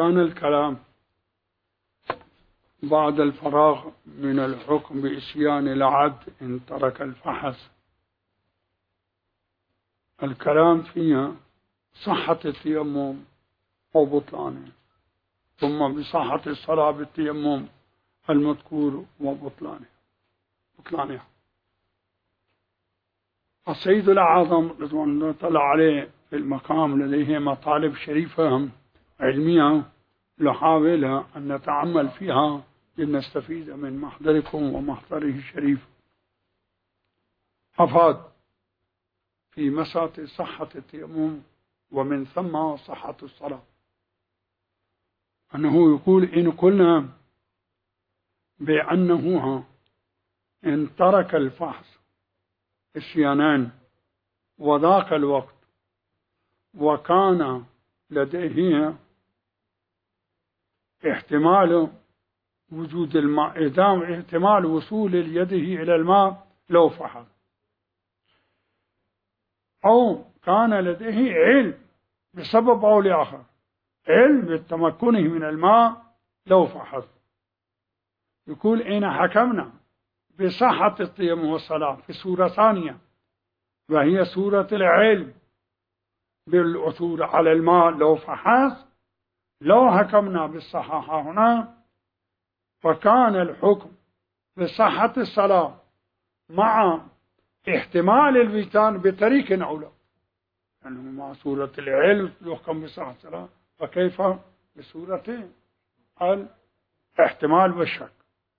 كان الكلام بعد الفراغ من الحكم بإسيان العبد إن ترك الفحص، الكلام فيها صحة التيمم أو بطلانه، ثم بصحة الصلاة بالتيمم المذكور وبطلانه. السيد الأعظم رضوان الله تعالى عليه في المقام لديه مطالب شريفة علمية نحاول أن نتعمل فيها لنستفيد من محضركم ومحضره الشريف. أفاد في مسألة صحة التيمم ومن ثم صحة الصلاة أنه يقول إن قلنا بأنه إن ترك الفحص إسيانان وذاك الوقت وكان لديه احتمال وجود الماء، إدام احتمال وصول يده إلى الماء لو فحص، أو كان لديه علم بسبب أو لآخر، علم بتمكنه من الماء لو فحص، يقول إن حكمنا بصحة التيمم والصلاة في سورة ثانية وهي سورة العلم بالعثور على الماء لو فحص، لو حكمنا بالصحة هنا فكان الحكم بصحة الصلاة مع احتمال الوجدان بطريق أولى، يعني مع سورة العلم يحكم بصحة الصلاة، فكيف بسورة الاحتمال والشك.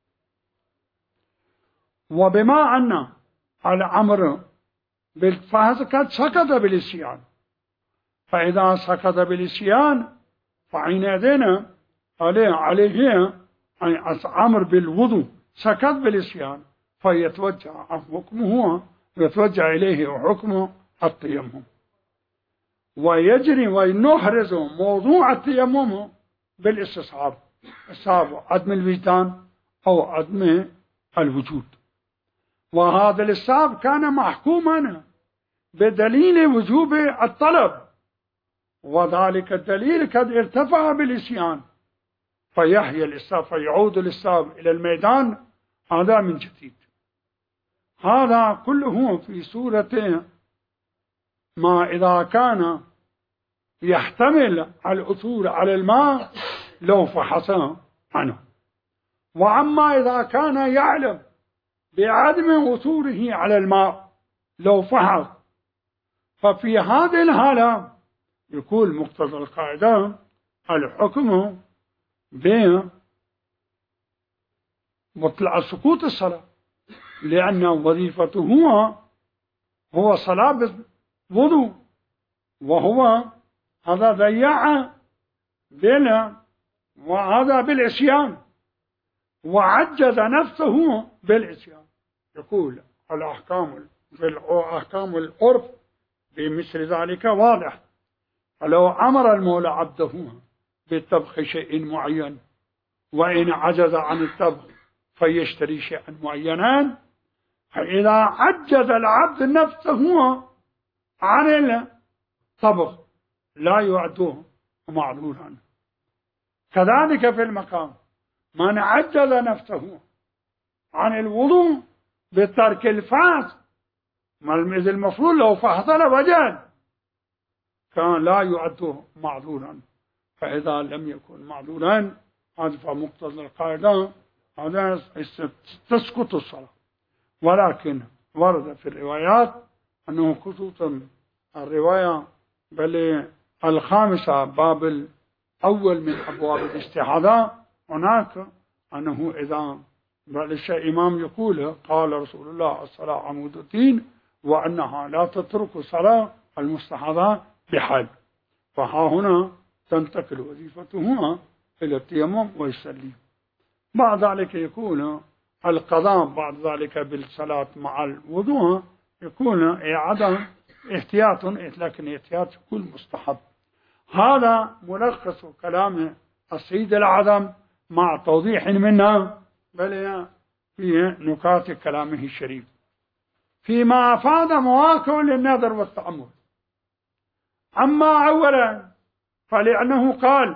وبما أن الأمر بالفحص قد سقط بالإسيان، فإذا سقط بالإسيان فحينئذ عليه أمر بالوضوء سقط بالإسيان، فيتوجه حكمه يتوجه إليه حكم التيمم، ويجري ونحرز موضوع التيمم بالاستصحاب، عدم الوجدان أو عدم الوجود. وهذا الاستصحاب كان محكوما بدليل وجوب الطلب، وذلك الدليل قد ارتفع بالإسيان، فيحيى الإسحاب فيعود الإسحاب إلى الميدان هذا من جديد. هذا كله في سورة ما إذا كان يحتمل العثور على الماء لو فحص عنه، وأما إذا كان يعلم بعدم عثوره على الماء لو فحص، ففي هذه الحالة يقول مقتضى القاعدة الحكم بمطلع سقوط الصلاة، لأن وظيفته هو صلاة بالوضوء، وهو هذا ضيع وهذا بالعصيان وعجز نفسه بالعصيان. يقول الأحكام في أحكام العرف بمثل ذلك واضح، فلو أمر المولى عبده بطبخ شيء معين وإن عجز عن الطبخ فيشتري شيئا معينا، فإذا عجز العبد نفسه عن الطبخ لا يعده معذورا. كذلك في المقام من عجز نفسه عن الوضوء بترك الفحص، إذ المفروض لو فحص لوجد كان لا يعده معذورا، فإذا لم يكن معذورا هذا فمقتضى القاعدة هذا تسقط الصلاة. ولكن ورد في الروايات أنه خصوصا الرواية بل الخامسة باب الأول من أبواب الاستحاضة هناك أنه إذا الإمام يقول قال رسول الله الصلاة عمود الدين، وأنها لا تترك صلاة المستحاضة بحال، فها هنا تنتقل وظيفتهما إلى التيمم ويصلي. بعد ذلك يكون القضاء بعد ذلك بالصلاة مع الوضوء يكون إعادة احتياط، لكن احتياط يكون مستحب. هذا ملخص كلام السيد الأعظم مع توضيح منه بل في نكات كلامه الشريف فيما أفاد مواقع للنظر والتأمل. أما أولا فلأنه قال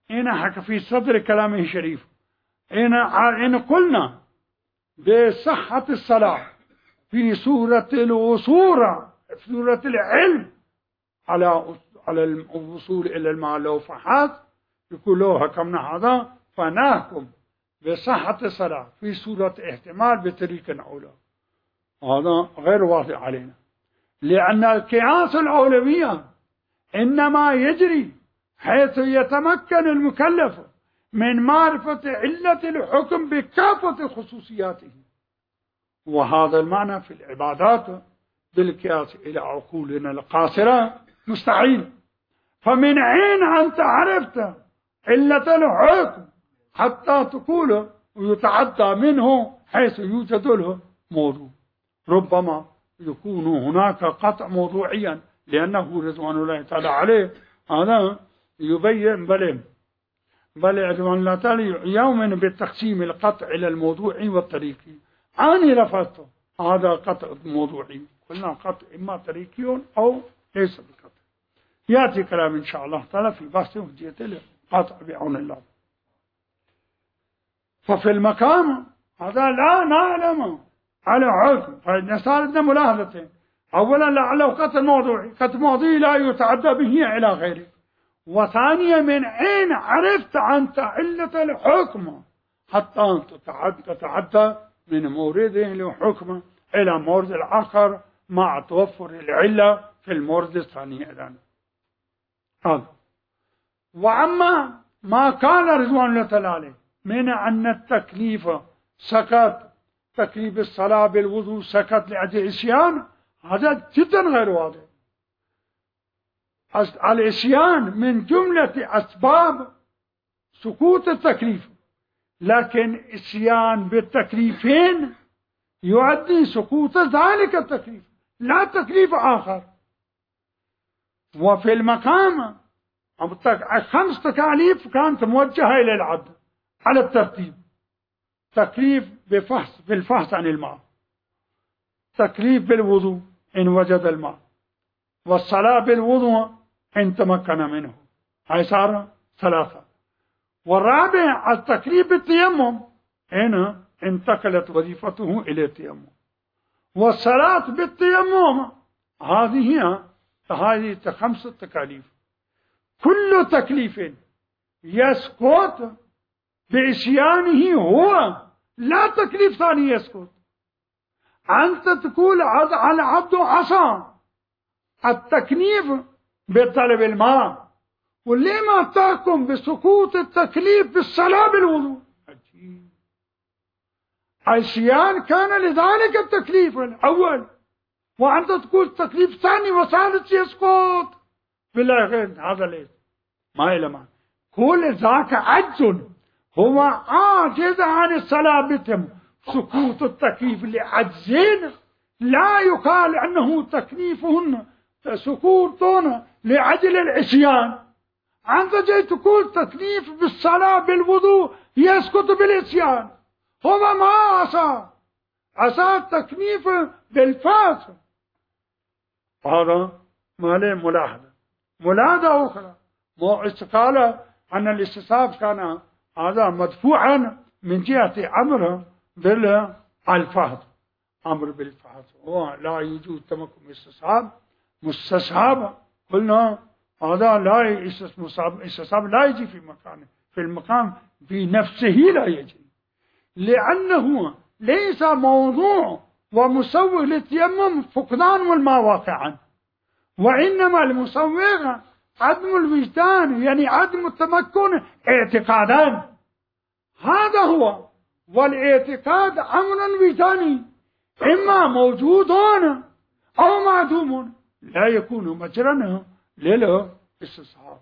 هنا حكى في صدر كلامه الشريف إن قلنا بصحة الصلاة في سورة الوصورة، سورة العلم على الوصول إلى الماء لو فحات يقول له حكمنا هذا فنحكم بصحة الصلاة في سورة احتمال بطريق أولى. هذا غير واضح علينا، لأن القياس الأولوية إنما يجري حيث يتمكن المكلف من معرفة علة الحكم بكافة خصوصياته، وهذا المعنى في العبادات بالقياس إلى عقولنا القاصرة مستحيل. فمن عين أنت عرفت علة الحكم حتى تقول ويتعدى منه حيث يوجد له موضوع، ربما يكون هناك قطع موضوعيا، لأنه رضوان الله تعالى عليه هذا يبين بل رضوان الله تعالى يؤمن بالتقسيم القطع إلى الموضوعي والطريقي. أنا رفضته هذا قطع موضوعي، قلنا قطع إما طريقي أو ليس بقطع. يأتي كلام إن شاء الله تعالى في بحث هجية القطع بعون الله. ففي المقام هذا لا نعلم على حكم، فنسألنا ملاحظتين: أولا لعله قطع موضوعي، قطع موضوعي لا يتعدى به إلى غيره، وثانيا من أين عرفت أنت علة الحكم حتى تتعدى من مورده الحكم إلى مورد الآخر مع توفر العلة في المورد الثاني أيضا. وأما ما كان رضوان الله تعالى عليه من أن التكليف سكت، تكليف الصلاة بالوضوء سكت لأجل عصيان، هذا جدا غير واضح. العصيان من جملة أسباب سقوط التكليف، لكن عصيان بالتكليفين يؤدي سقوط ذلك التكليف، لا تكليف آخر. وفي المقام 5 تكاليف كانت موجهة إلى العبد على الترتيب: تكليف بالفحص عن الماء، تكليف بالوضوء إن وجد الماء، والصلاة بالوضوء إن تمكن منه، هاي صار 3. والرابع التكليف بالتيمم هنا انتقلت وظيفته إلى التيمم، والصلاة بالتيمم هذه 5 تكاليف. كل تكليف يسقط بعصيانه هو، لا تكليف ثاني يسقط. أنت تقول على العبد عصى التكليف بطلب الماء، ولما تحكم بسقوط التكليف بالصلاة بالوضوء؟ عجيب. عصيان كان لذلك التكليف الأول، وأنت تقول تكليف ثاني وثالث يسقط. بالله غير هذا ليس ما إلما كل ذاك عجز، هو عاجز عن الصلاة بالتم. سقوط التكليف لعجزين لا يقال أنه تكليفهن سقوط لعجل العصيان. أنت جاي تقول تكليف بالصلاة بالوضوء يسقط بالعصيان، هو ما عصى التكليف بالفاس. هذا ما له ملاحظة أخرى. قال أن الاستصحاب كان هذا مدفوعا من جهة أمره بالفحص، أمر بالفحص، هو لا يوجد تمكن استصحاب مستصحاب. قلنا هذا لا استصحاب لا يجي في مكانه، في المقام في نفسه لا يجي، لأنه ليس موضوع ومسوغ للتيمم فقدان والماء واقعا، وإنما المسوغ عدم الوجدان، يعني عدم التمكن اعتقادا. هذا هو، والاعتقاد أمر وجداني إما موجود أو معدوم، لا يكون مجرا للاستصحاب.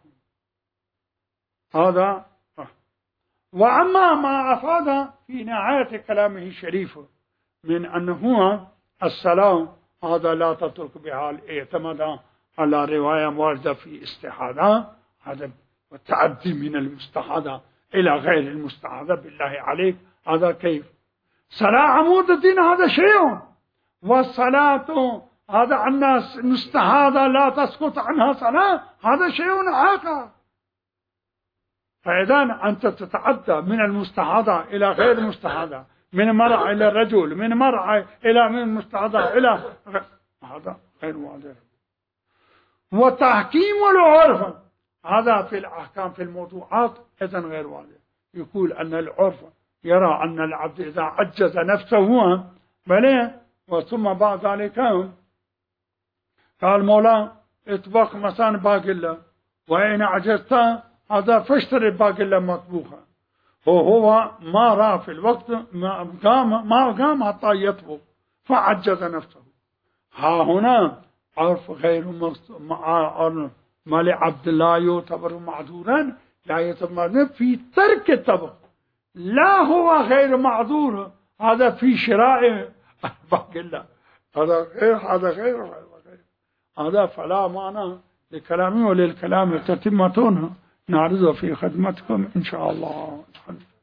هذا. وأما ما أفاد في نهاية كلامه الشريف من أنه الصلاة هذا لا تترك بها الاعتماد على رواية واردة في استحاضة، هذا والتعدي من المستحاضة إلى غير المستحاضة. بالله عليك هذا كيف؟ صلاة عمود الدين هذا شيء، والصلاة هذا الناس مستحاضة لا تسقط عنها صلاة هذا شيء آخر. فإذا أنت تتعدى من المستحاضة إلى غير المستحاضة، من مرأة إلى الرجل، من مرأة إلى من المستحاضة إلى هذا غير واضح. وتحكيم العرف هذا في الأحكام في الموضوعات إذن غير واضح. يقول أن العرف يرى أن العبد إذا عجز نفسه بلى، وثم بعد ذلك قال مولا اطبخ مثلا باقلة، وإن عجزت هذا فاشتري باقلة مطبوخة، وهو ما رأى في الوقت ما قام حتى يطبخ فعجز نفسه. ها هنا عرف غير ما لعبد لا يعتبر معذورا، لا يعتبر في ترك الطبخ، لا هو غير معذور هذا في شراء باقلة، هذا غير هذا فلا معنى لكلامي وللكلام تتمة نعرضه في خدمتكم إن شاء الله.